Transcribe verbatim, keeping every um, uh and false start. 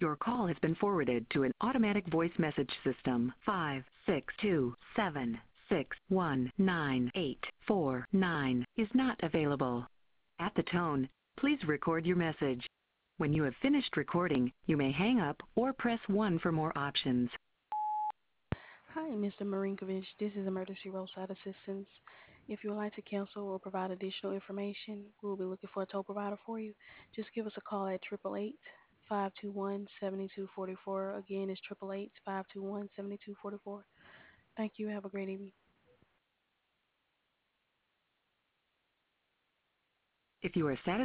Your call has been forwarded to an automatic voice message system. Five six two seven six one nine eight four nine is not available. At the tone, please record your message. When you have finished recording, you may hang up or press one for more options. Hi, Mister Marinkovich. This is Emergency Roadside Assistance. If you would like to cancel or provide additional information, we'll be looking for a tow provider for you. Just give us a call at eight eight eight, five two one, seven two four four. Again, it's eight eight eight, five two one, seven two four four. Thank you. Have a great evening. If you are satisfied